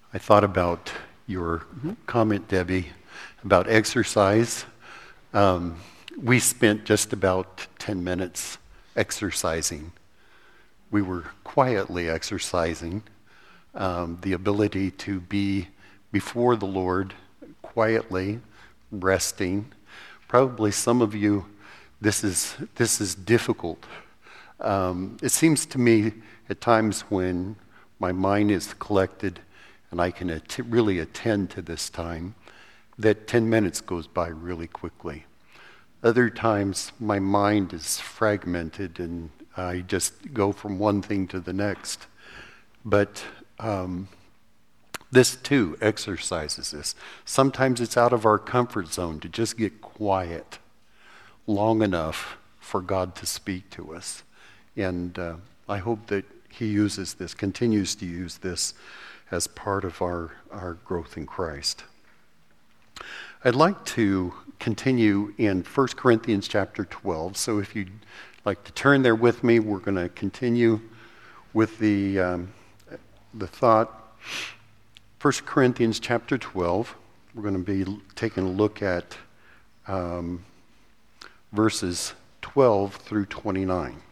I thought about your comment, Debbie, about exercise. We spent just about 10 minutes exercising. We were quietly exercising, the ability to be before the Lord quietly, resting. Probably some of you, this is difficult. It seems to me at times when my mind is collected and I can really attend to this time, that 10 minutes goes by really quickly. Other times my mind is fragmented and I just go from one thing to the next. But this too exercises this. Sometimes it's out of our comfort zone to just get quiet long enough for God to speak to us. And I hope that he uses this, continues to use this as part of our growth in Christ. I'd like to continue in 1 Corinthians chapter 12. So if you'd like to turn there with me, we're going to continue with the thought. 1 Corinthians chapter 12, we're going to be taking a look at verses 12 through 29.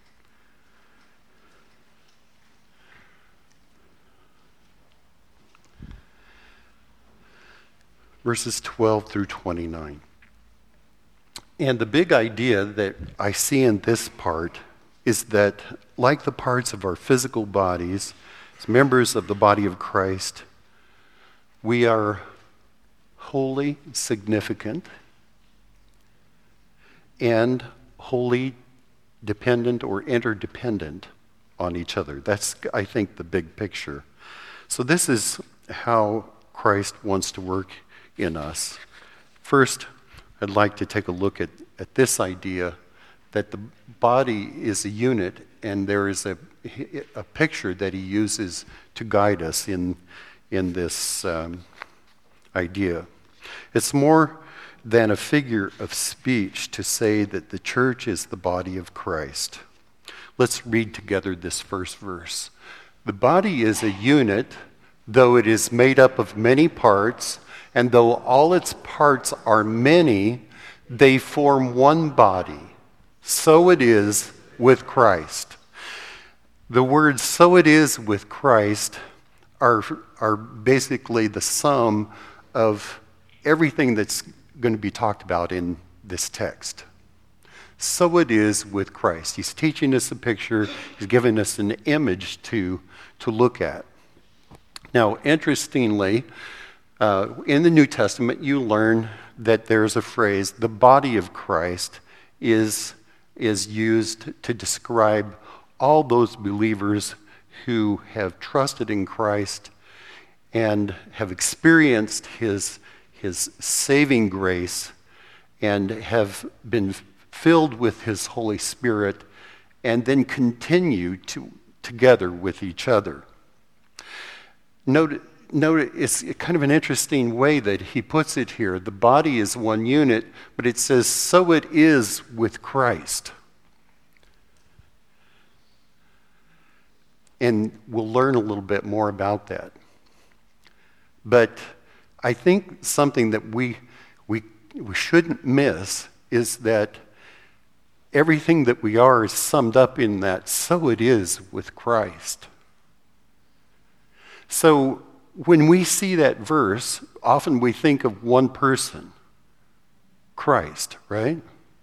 Verses 12 through 29. And the big idea that I see in this part is that, like the parts of our physical bodies, as members of the body of Christ, we are wholly significant and wholly dependent or interdependent on each other. That's, I think, the big picture. So this is how Christ wants to work in us. First, I'd like to take a look at this idea that the body is a unit, and there is a picture that he uses to guide us in this idea. It's more than a figure of speech to say that the church is the body of Christ. Let's read together this first verse. The body is a unit, though it is made up of many parts, and though all its parts are many, they form one body. So it is with Christ. The words "so it is with Christ" are basically the sum of everything that's going to be talked about in this text. So it is with Christ. He's teaching us a picture. He's giving us an image to look at. Now, interestingly, in the New Testament, you learn that there's a phrase, the body of Christ, is used to describe all those believers who have trusted in Christ and have experienced his saving grace and have been filled with his Holy Spirit and then continue together with each other. Note, it's kind of an interesting way that he puts it here. The body is one unit, but it says, so it is with Christ. And we'll learn a little bit more about that. But I think something that we shouldn't miss is that everything that we are is summed up in that, so it is with Christ. So when we see that verse, often we think of one person, Christ, right?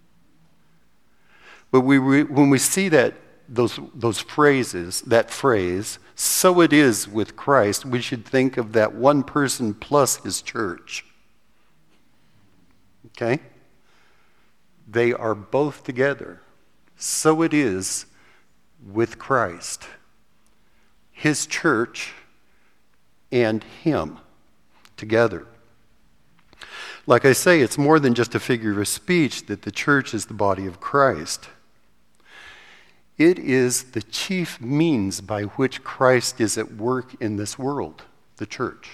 But when we see that those phrases, that phrase, so it is with Christ, we should think of that one person plus his church. Okay? They are both together. So it is with Christ, his church, and him together. Like I say, it's more than just a figure of speech that the church is the body of Christ. It is the chief means by which Christ is at work in this world, the church.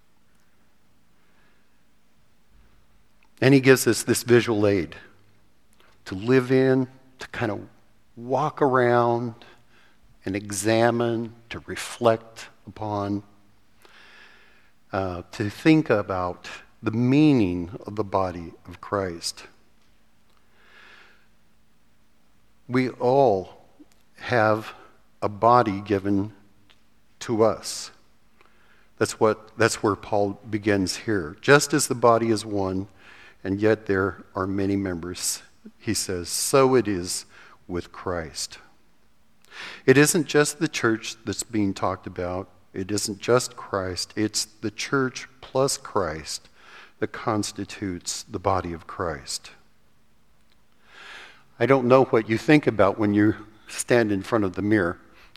And he gives us this visual aid to live in, to kind of walk around and examine, to reflect upon. to think about the meaning of the body of Christ. We all have a body given to us. That's where Paul begins here. Just as the body is one, and yet there are many members, he says, so it is with Christ. It isn't just the church that's being talked about. It isn't just Christ. It's the church plus Christ that constitutes the body of Christ. I don't know what you think about when you stand in front of the mirror.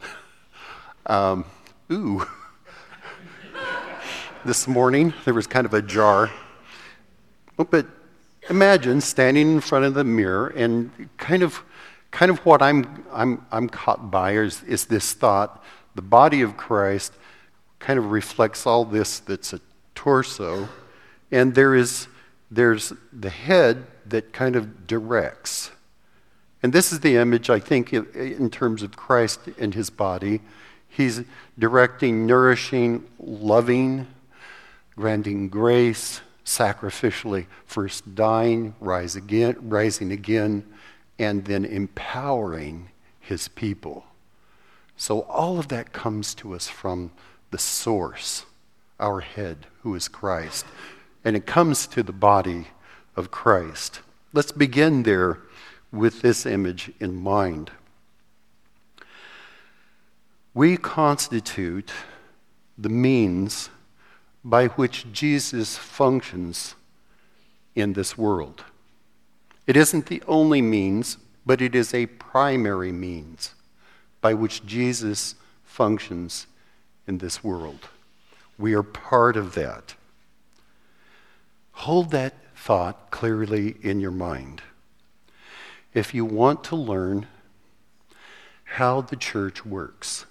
This morning, there was kind of a jar. But imagine standing in front of the mirror, and kind of what I'm caught by is this thought: the body of Christ kind of reflects all this that's a torso, and there's the head that kind of directs. And this is the image, I think, in terms of Christ and his body. He's directing, nourishing, loving, granting grace, sacrificially, first dying, rising again, and then empowering his people. So all of that comes to us from the source, our head, who is Christ. And it comes to the body of Christ. Let's begin there with this image in mind. We constitute the means by which Jesus functions in this world. It isn't the only means, but it is a primary means by which Jesus functions in this world. We are part of that. Hold that thought clearly in your mind. If you want to learn how the church works,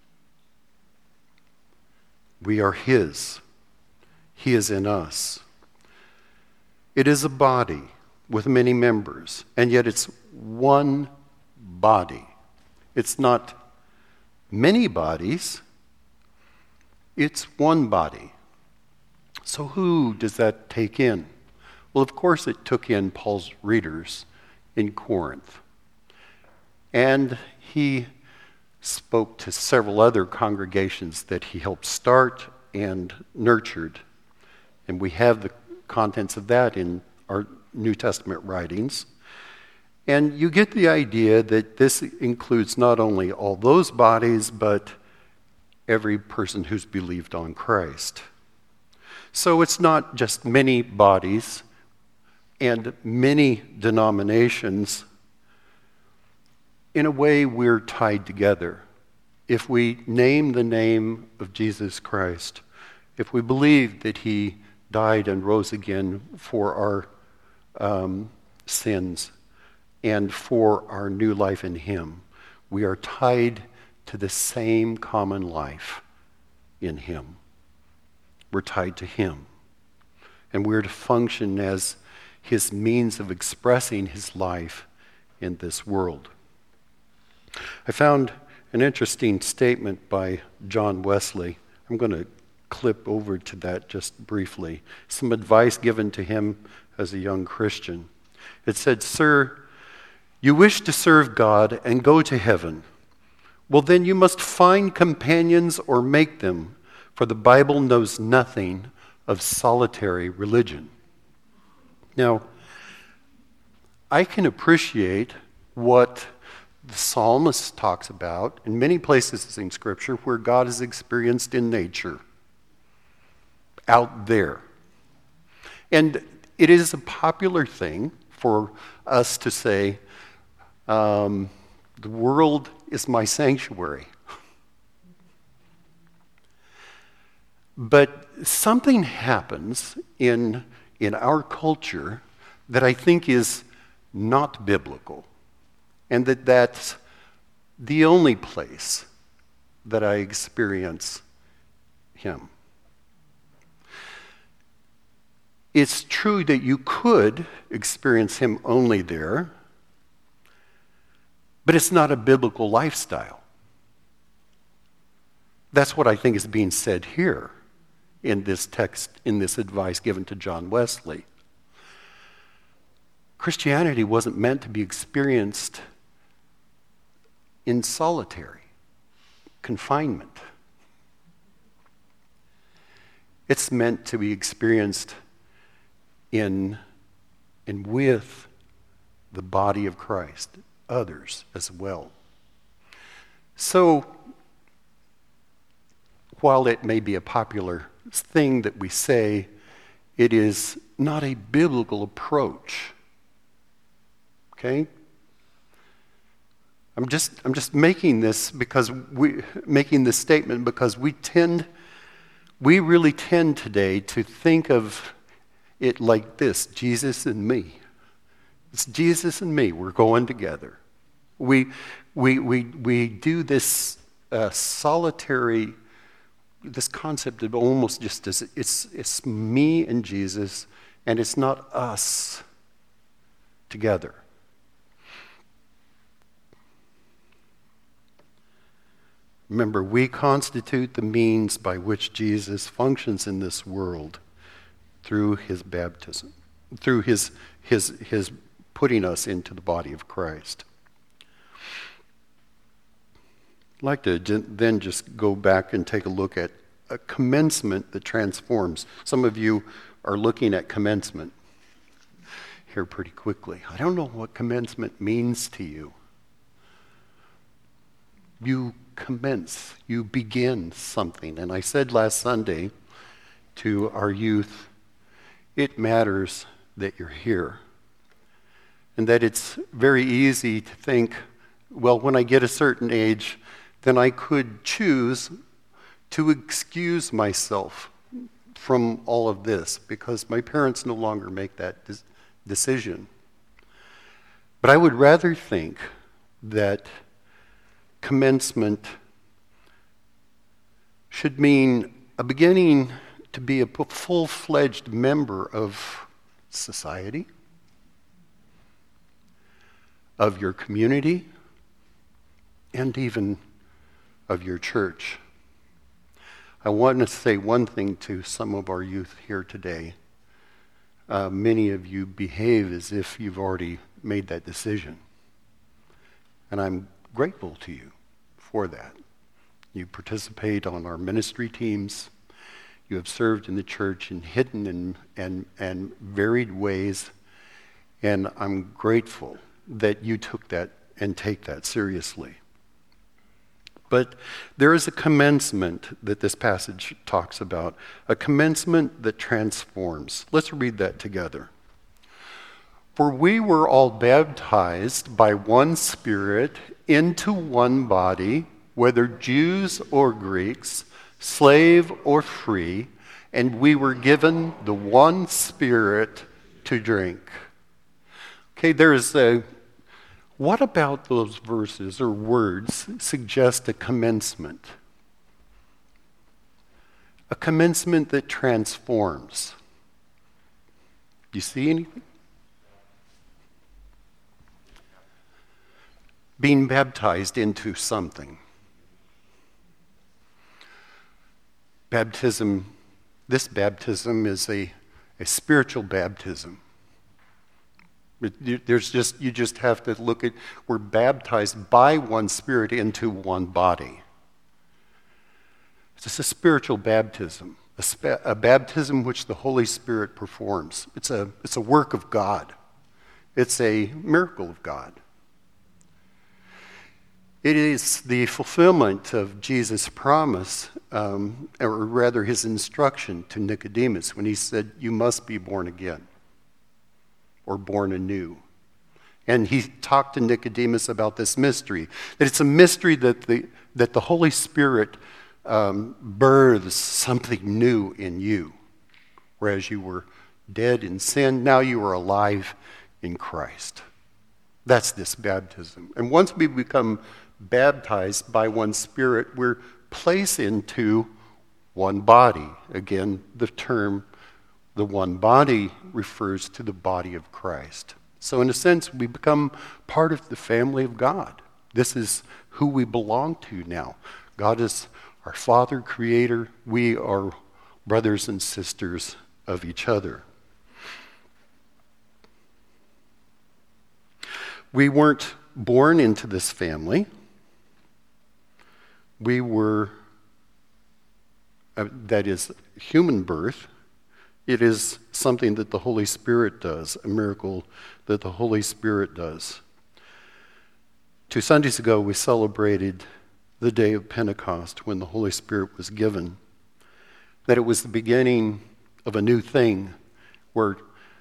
we are his. He is in us. It is a body with many members, and yet it's one body. It's not many bodies, it's one body. So who does that take in? Well, of course it took in Paul's readers in Corinth. And he spoke to several other congregations that he helped start and nurtured. And we have the contents of that in our New Testament writings. And you get the idea that this includes not only all those bodies, but every person who's believed on Christ. So it's not just many bodies and many denominations. In a way, we're tied together. If we name the name of Jesus Christ, if we believe that he died and rose again for our sins and for our new life in him, we are tied to the same common life in him. We're tied to him. And we're to function as his means of expressing his life in this world. I found an interesting statement by John Wesley. I'm going to clip over to that just briefly. Some advice given to him as a young Christian. It said, "Sir, you wish to serve God and go to heaven. Well, then you must find companions or make them, for the Bible knows nothing of solitary religion." Now, I can appreciate what the psalmist talks about in many places in Scripture where God is experienced in nature, out there. And it is a popular thing for us to say, the world is my sanctuary. But something happens in our culture that I think is not biblical, and that's the only place that I experience him. It's true that you could experience him only there, but it's not a biblical lifestyle. That's what I think is being said here. in this text, in this advice given to John Wesley. Christianity wasn't meant to be experienced in solitary confinement. It's meant to be experienced in and with the body of Christ, others as well. So, while it may be a popular thing that we say, it is not a biblical approach. Okay? I'm just making this statement because we really tend today to think of it like this: Jesus and me. It's Jesus and me. We're going together. We do this solitary, this concept of almost just as it's me and Jesus, and it's not us together. Remember, we constitute the means by which Jesus functions in this world through his baptism, through his putting us into the body of Christ. I'd like to then just go back and take a look at a commencement that transforms. Some of you are looking at commencement here pretty quickly. I don't know what commencement means to you. You commence, you begin something. And I said last Sunday to our youth, it matters that you're here. And that it's very easy to think, well, when I get a certain age, then I could choose to excuse myself from all of this because my parents no longer make that decision. But I would rather think that commencement should mean a beginning to be a full-fledged member of society, of your community, and even of your church. I want to say one thing to some of our youth here today. Many of you behave as if you've already made that decision. And I'm grateful to you for that. You participate on our ministry teams. You have served in the church in hidden and varied ways. And I'm grateful that you took that and take that seriously. But there is a commencement that this passage talks about, a commencement that transforms. Let's read that together. For we were all baptized by one Spirit into one body, whether Jews or Greeks, slave or free, and we were given the one Spirit to drink. Okay, what about those verses or words suggest a commencement? A commencement that transforms. Do you see anything? Being baptized into something. Baptism, this baptism is a spiritual baptism. You just have to look at, we're baptized by one Spirit into one body. It's a spiritual baptism, a baptism which the Holy Spirit performs. It's a work of God. It's a miracle of God. It is the fulfillment of Jesus' promise, or rather his instruction to Nicodemus when he said, you must be born again. Or born anew. And he talked to Nicodemus about this mystery, that it's a mystery that the Holy Spirit births something new in you. Whereas you were dead in sin, now you are alive in Christ. That's this baptism. And once we become baptized by one Spirit, we're placed into one body. Again, the one body refers to the body of Christ. So in a sense, we become part of the family of God. This is who we belong to now. God is our Father, Creator. We are brothers and sisters of each other. We weren't born into this family. We were, that is, human birth. It is something that the Holy Spirit does, a miracle that the Holy Spirit does. 2 Sundays ago, we celebrated the day of Pentecost when the Holy Spirit was given. That it was the beginning of a new thing where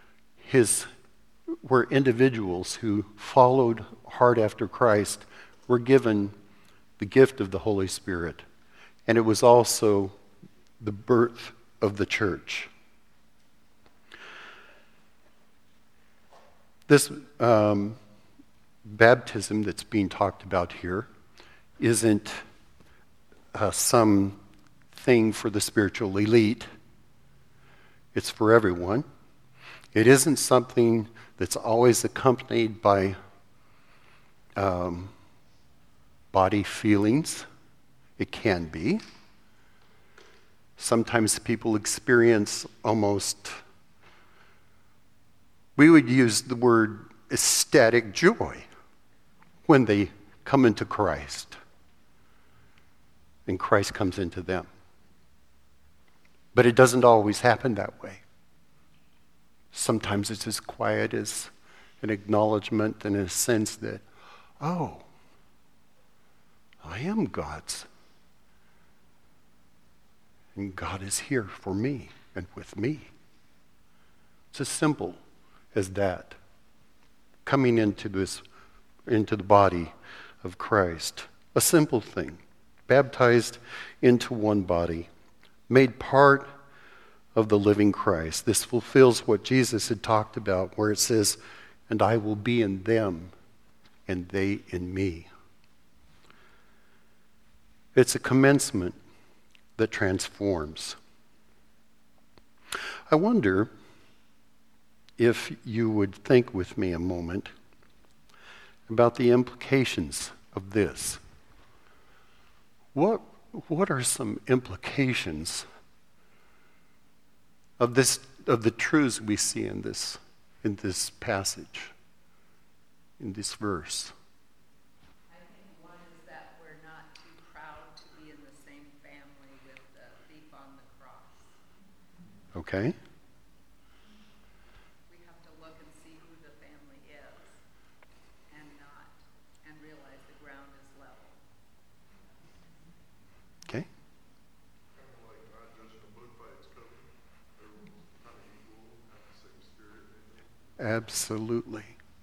individuals who followed hard after Christ were given the gift of the Holy Spirit. And it was also the birth of the church. This baptism that's being talked about here isn't some thing for the spiritual elite. It's for everyone. It isn't something that's always accompanied by body feelings. It can be. Sometimes people experience almost, we would use the word ecstatic joy when they come into Christ and Christ comes into them. But it doesn't always happen that way. Sometimes it's as quiet as an acknowledgement and a sense that, oh, I am God's. And God is here for me and with me. It's as simple as that. Coming into the body of Christ. A simple thing. Baptized into one body. Made part of the living Christ. This fulfills what Jesus had talked about, where it says, and I will be in them, and they in me. It's a commencement that transforms. I wonder if you would think with me a moment about the implications of this. What are some implications of the truths we see in this passage, in this verse? I think one is that we're not too proud to be in the same family with the thief on the cross. Okay. We have to look and see who the family is and realize the ground is level. Okay. Kind of like not judging a book by its cover. Everyone's kind of equal, have the same spirit, maybe. Absolutely.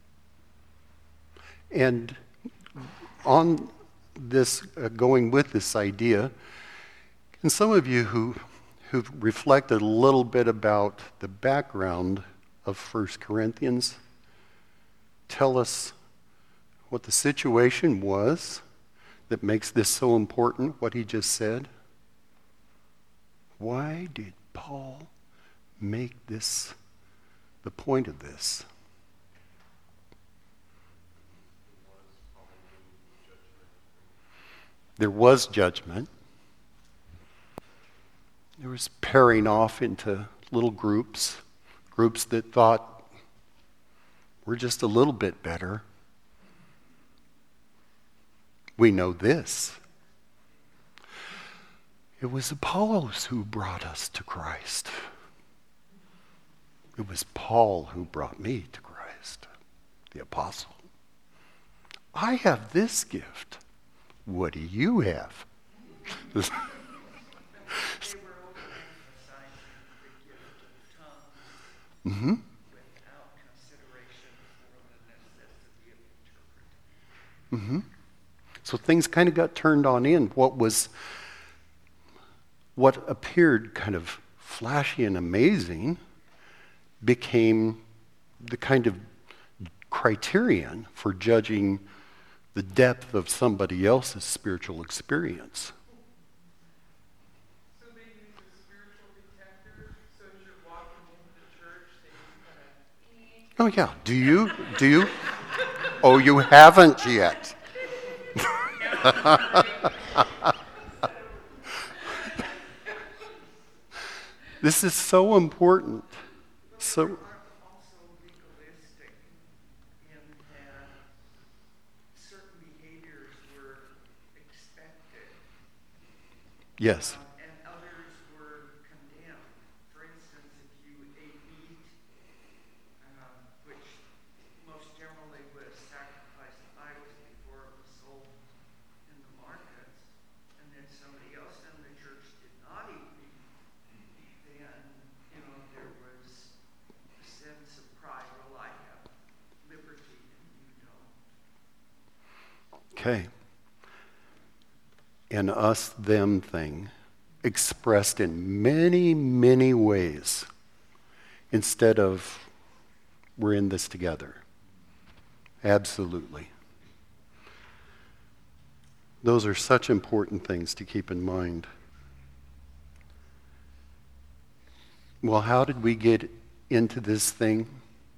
And on this, going with this idea, and some of you who've reflected a little bit about the background of 1 Corinthians, tell us what the situation was that makes this so important, what he just said. Why did Paul make this the point of this? There was judgment. There was pairing off into little groups that thought, we're just a little bit better. We know this. It was Apollos who brought us to Christ. It was Paul who brought me to Christ, the apostle. I have this gift. What do you have? They were overemphasizing the gift of tongues without consideration for the necessity of interpreting. So things kind of got turned on in. What appeared kind of flashy and amazing became the kind of criterion for judging the depth of somebody else's spiritual experience. So they use a spiritual detector, so as you're walking into the church, they kind of... Oh yeah, do you? Oh, you haven't yet. This is so important. So, Are also legalistic in that certain behaviors were expected, yes. and others were condemned. For instance, if you ate meat, which most generally was sacrificed idols before it was sold in the markets, and then somebody else in the church did not eat meat, then, there was a sense of pride. Well, I have liberty and you don't. Okay. An us-them thing expressed in many, many ways instead of we're in this together. Absolutely. Those are such important things to keep in mind. Well, how did we get into this thing?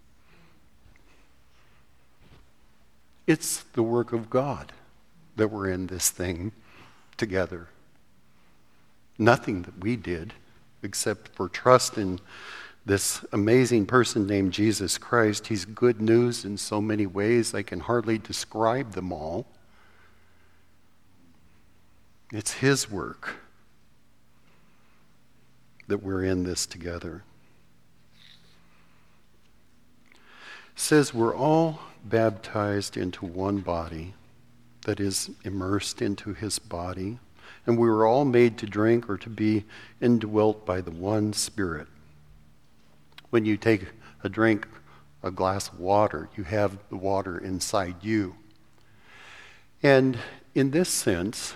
It's the work of God that we're in this thing together. Nothing that we did except for trust in this amazing person named Jesus Christ. He's good news in so many ways, I can hardly describe them all. It's his work that we're in this together. It says we're all baptized into one body that is immersed into his body, and we were all made to drink or to be indwelt by the one Spirit. When you take a drink, a glass of water, you have the water inside you. And in this sense,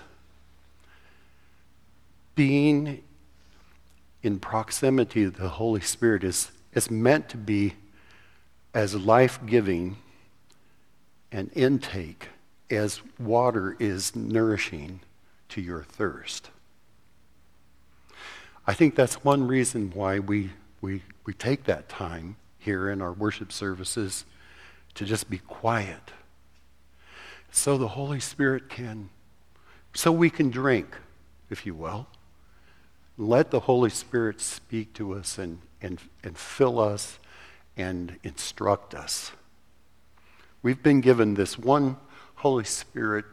being in proximity to the Holy Spirit is meant to be as life-giving and intake as water is nourishing to your thirst. I think that's one reason why we take that time here in our worship services to just be quiet. So the Holy Spirit so we can drink, if you will. Let the Holy Spirit speak to us and fill us and instruct us. We've been given this one Holy Spirit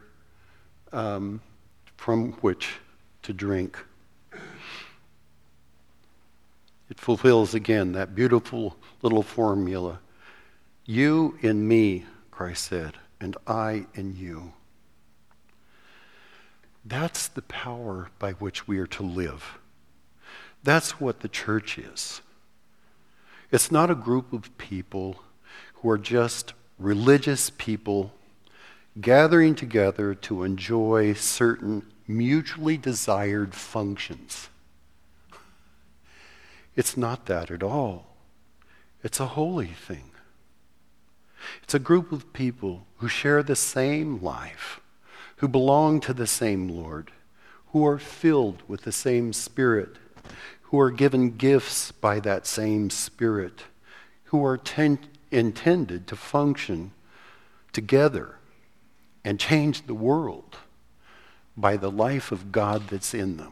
from which to drink. It fulfills again that beautiful little formula. You in me, Christ said, and I in you. That's the power by which we are to live. That's what the church is. It's not a group of people who are just religious people gathering together to enjoy certain mutually desired functions. It's not that at all. It's a holy thing. It's a group of people who share the same life, who belong to the same Lord, who are filled with the same Spirit, who are given gifts by that same Spirit, who are intended to function together and change the world by the life of God that's in them.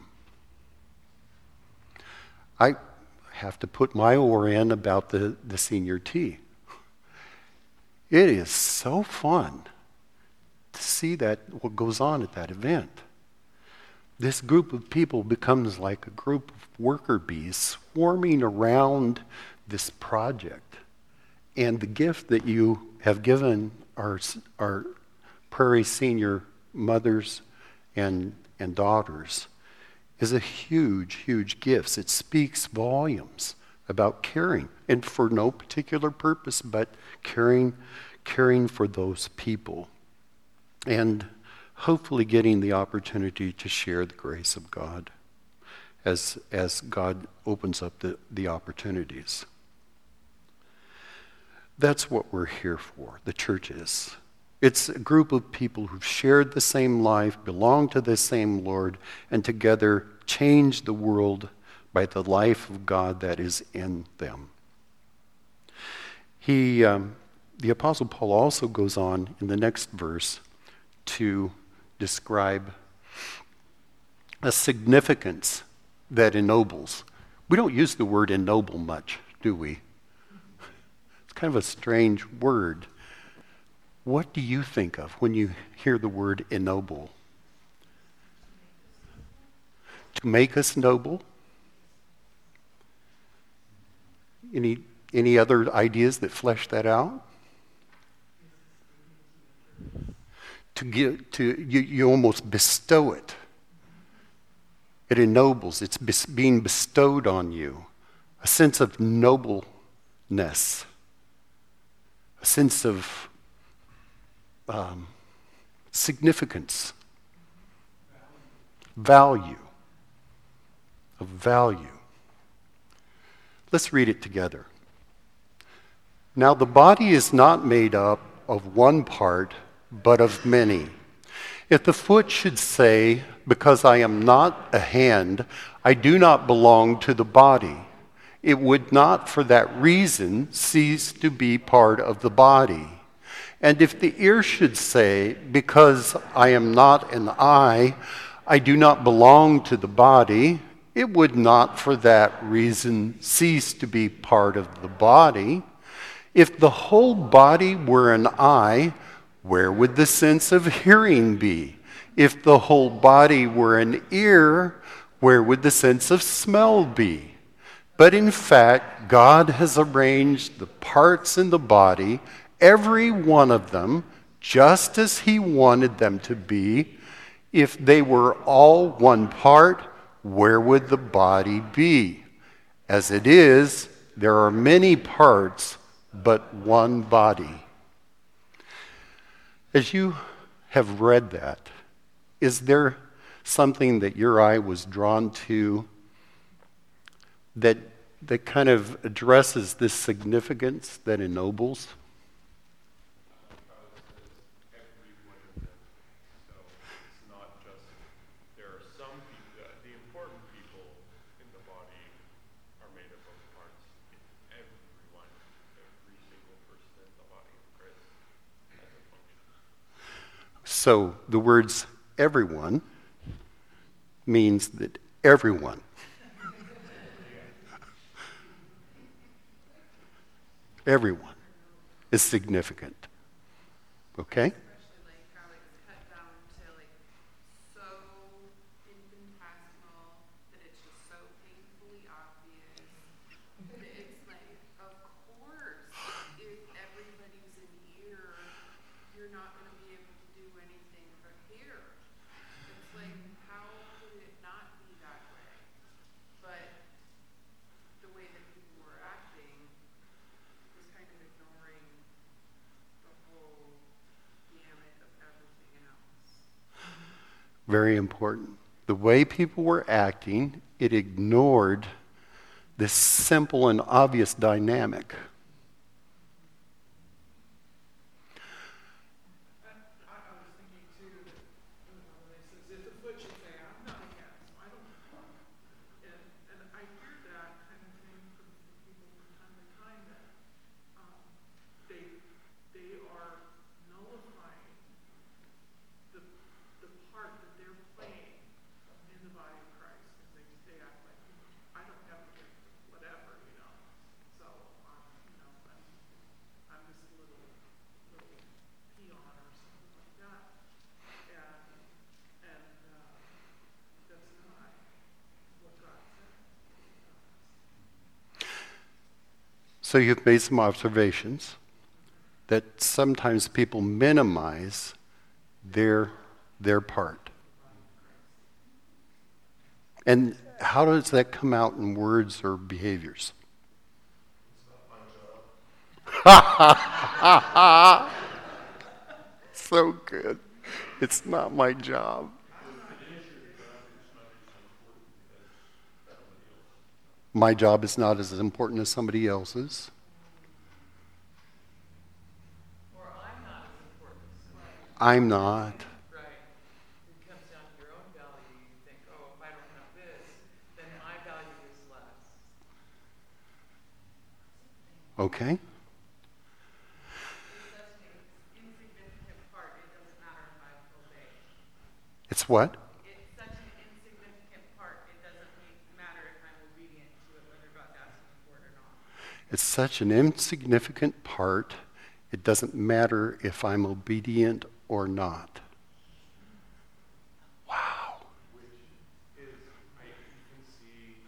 I have to put my oar in about the senior tea. It is so fun to see what goes on at that event. This group of people becomes like a group of worker bees swarming around this project. And the gift that you have given our Prairie senior mothers and daughters is a huge, huge gift. It speaks volumes about caring, and for no particular purpose, but caring for those people. And hopefully getting the opportunity to share the grace of God as God opens up the opportunities. That's what we're here for, the church is. It's a group of people who've shared the same life, belong to the same Lord, and together change the world by the life of God that is in them. The Apostle Paul also goes on in the next verse to describe a significance that ennobles. We don't use the word ennoble much, do we? It's kind of a strange word. What do you think of when you hear the word ennoble? To make us noble? Any other ideas that flesh that out? You almost bestow it. It ennobles. It's being bestowed on you. A sense of nobleness. A sense of significance. Value. Of value. Let's read it together. Now the body is not made up of one part, but of many. If the foot should say, because I am not a hand, I do not belong to the body, it would not for that reason cease to be part of the body. And if the ear should say, because I am not an eye, I do not belong to the body, it would not for that reason cease to be part of the body. If the whole body were an eye, where would the sense of hearing be? If the whole body were an ear, where would the sense of smell be? But in fact, God has arranged the parts in the body, every one of them, just as He wanted them to be. If they were all one part, where would the body be? As it is, there are many parts, but one body. As you have read that, is there something that your eye was drawn to that kind of addresses this significance that ennobles? So the words everyone means that everyone. Everyone is significant. Okay? Especially like how it's cut down to like so infinitesimal that it's just so painfully obvious. It's like, of course, if everybody's in here, you're not going to be able to do anything from here. It's like, how could it not be that way? But the way that people were acting was kind of ignoring the whole gamut of everything else. Very important. The way people were acting, it ignored this simple and obvious dynamic. So you've made some observations that sometimes people minimize their part. And how does that come out in words or behaviors? So good. It's not my job. My job is not as important as somebody else's. Or I'm not as important as somebody else. I'm not. Right. It comes down to your own value. You think, oh, if I don't have this, then my value is less. Okay. It's such an insignificant part, it doesn't matter if I obey. It's what? It's such an insignificant part, it doesn't matter if I'm obedient to it It's such an insignificant part, it doesn't matter if I'm obedient or not. Wow. Which is, I can see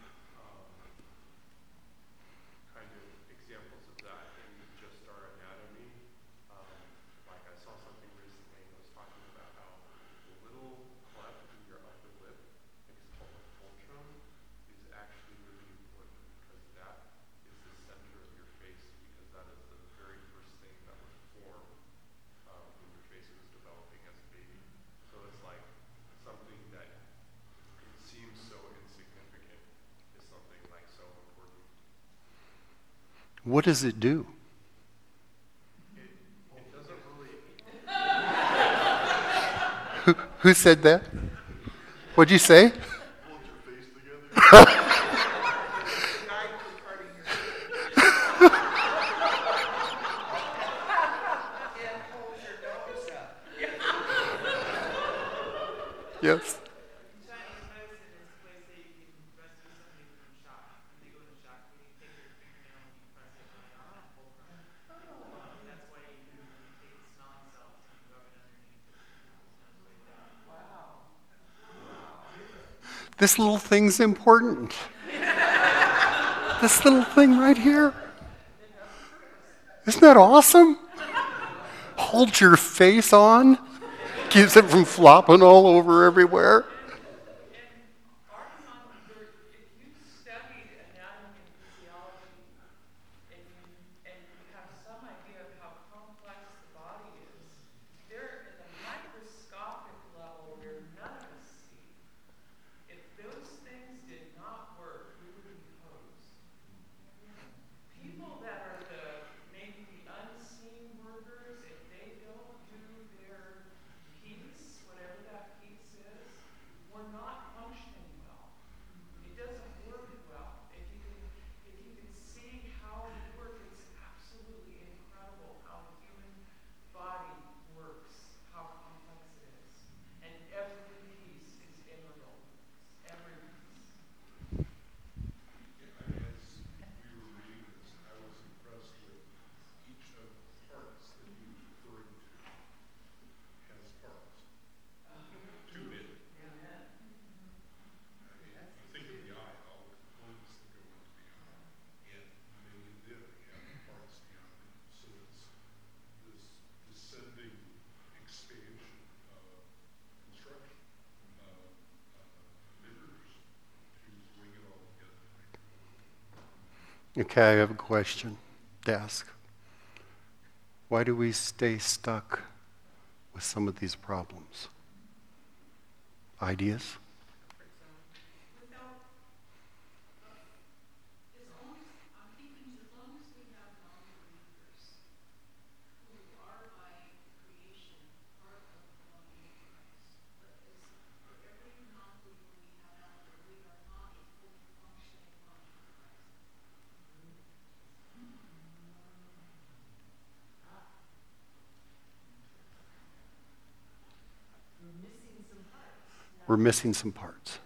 kind of examples of that in just our anatomy. Like I saw something recently that was talking about how the little cleft in your upper lip, I think it's called a fulcrum, is actually really important because that is the center of your face because that is the very first thing that was formed when your face was developing as a baby. So it's like something that seems so insignificant is something like so important. What does it do? It doesn't really. Who said that? What'd you say? Hold your face together. And hold your nose up. Yes. Chinese medicine is a place that you can rescue somebody from shock. When they go into shock, when you take their fingernail and you press it on a fulcrum. That's why you can, when you take the smelling salts and you rub it underneath it. That's what it does. Wow. This little thing's important. This little thing right here. Isn't that awesome? Hold your face on. Keeps it from flopping all over everywhere. If you studied anatomy and physiology and you have some idea of how complex the body is, they're in the microscopic level where none of us see. If those things did not work, we would be hosed. People that are maybe the unseen workers, if they don't do their piece, whatever that piece is, we're not functioning well. It doesn't work well. If you can see how it works, it's absolutely incredible how the human body works, how complex it is. And every piece is integral. Every piece. As we were reading this, I was impressed with each of the parts that he was referring to as parts. Too many. I think of the eye, all the components that go into the eye, and many of them have parts beyond it. So it's this descending expansion of construction of mirrors to bring it all together. Okay, I have a question to ask. Why do we stay stuck with some of these problems? Ideas? Without, I'm thinking as long as we have non-believers who are by creation part of the body of Christ, but as for every non-believer we have out there, we are not a fully functioning body of Christ. We're missing some parts.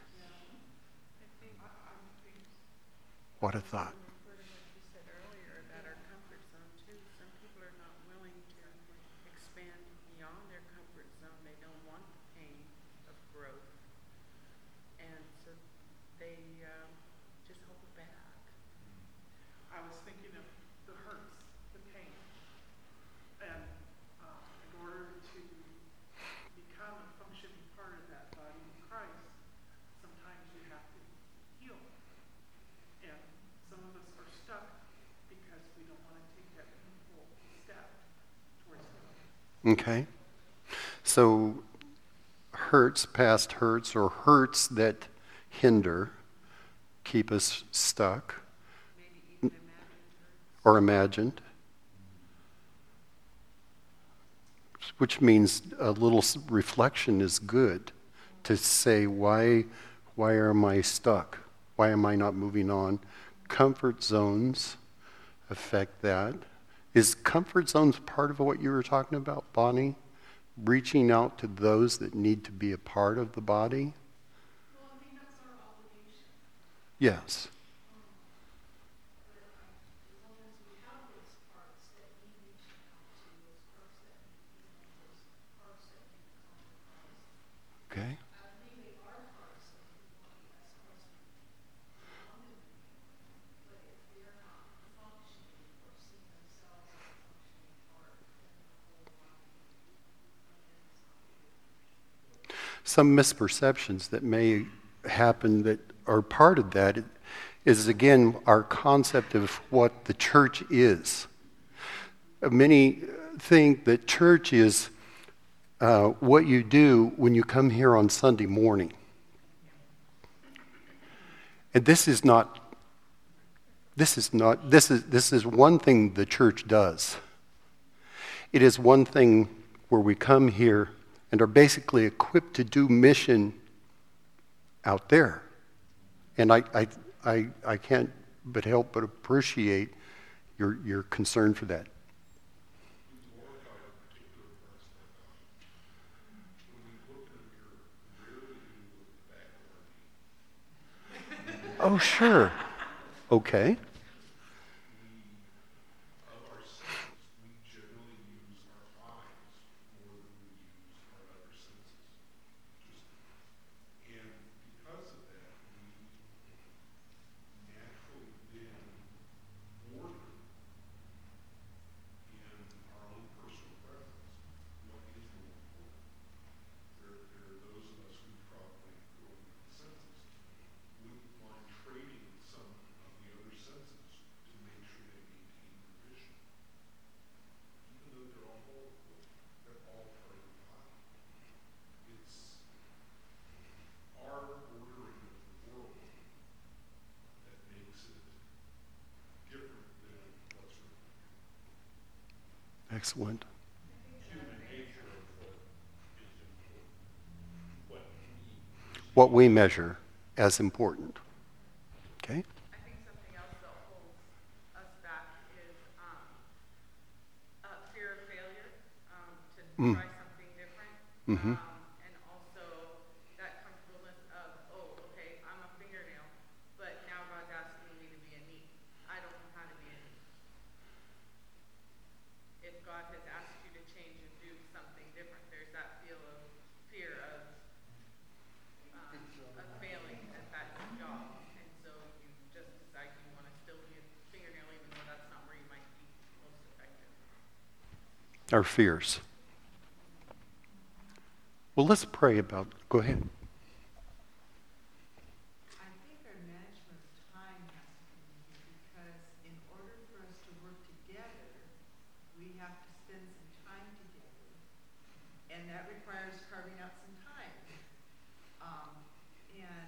What a thought. What you said earlier about our comfort zone too. Some people are not willing to expand beyond their comfort zone. They don't want the pain of growth, and so they just hold it back. I was thinking of the hurts, the pain. And in order to become a functioning part of that body of Christ, sometimes you have to heal. And some of us are stuck because we don't want to take that painful step towards healing. Okay. So hurts, past hurts, or hurts that hinder, keep us stuck, Maybe even imagined hurts. or imagined. Which means a little reflection is good to say, why am I stuck? Why am I not moving on? Comfort zones affect that. Is comfort zones part of what you were talking about, Bonnie? Reaching out to those that need to be a part of the body? Well, I think that's our obligation. Yes. But as long as some misperceptions that may happen that are part of that is, again, our concept of what the church is. Many think that church is what you do when you come here on Sunday morning. And this is one thing the church does. It is one thing where we come here and are basically equipped to do mission out there. And I can't but help but appreciate your concern for that. Oh, sure. Okay. Excellent. What we measure as important. Okay? I think something else that holds us back is fear of failure, to try something different. Mm-hmm. And also that comfortableness of, oh, okay, I'm a fingernail, but now God's asking me to be a knee. I don't know how to be a knee. If God has asked you to change and do something different, there's that fear of failing at that job, and so you just decide you want to still be a fingernail, even though that's not where you might be most effective. Our fears. Well, let's pray about. Go ahead. I think our management of time has to be because in order for us to work together, we have to spend some time together, and that requires carving out some time. And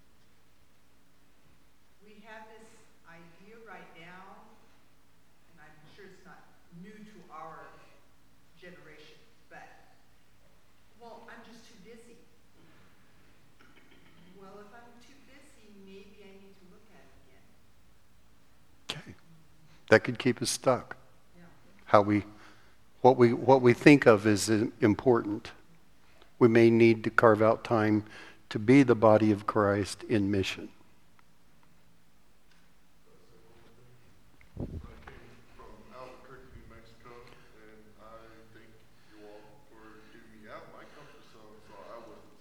we have this idea right now, and I'm sure it's not new to our generation, but, well, I'm just too busy. Well, if I'm too busy, maybe I need to look at it again. Okay. That could keep us stuck. Yeah. What we think of is important. We may need to carve out time to be the body of Christ in mission. I came from Albuquerque, New Mexico, and I thank you all for getting me out of my comfort zone so I wasn't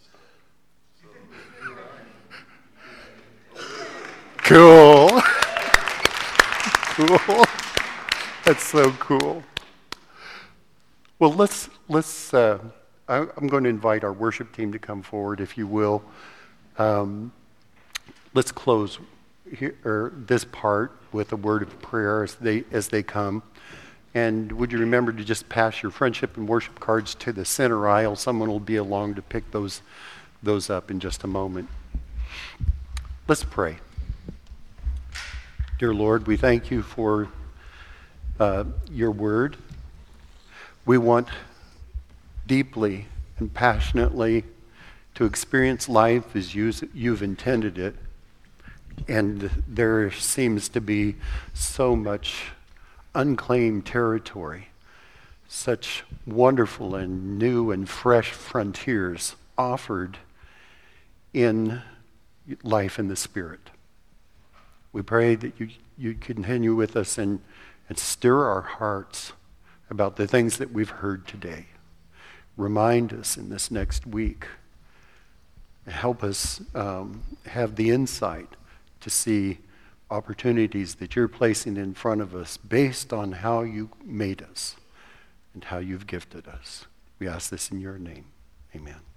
stuck. So here I am. Cool. Cool. That's so cool. Well, I'm going to invite our worship team to come forward, if you will. Let's close this part with a word of prayer as they come. And would you remember to just pass your friendship and worship cards to the center aisle? Someone will be along to pick those up in just a moment. Let's pray. Dear Lord, we thank you for your word. We want deeply and passionately to experience life as you've intended it. And there seems to be so much unclaimed territory, such wonderful and new and fresh frontiers offered in life in the Spirit. We pray that you continue with us and stir our hearts about the things that we've heard today. Remind us in this next week. Help us have the insight to see opportunities that you're placing in front of us based on how you made us and how you've gifted us. We ask this in your name. Amen.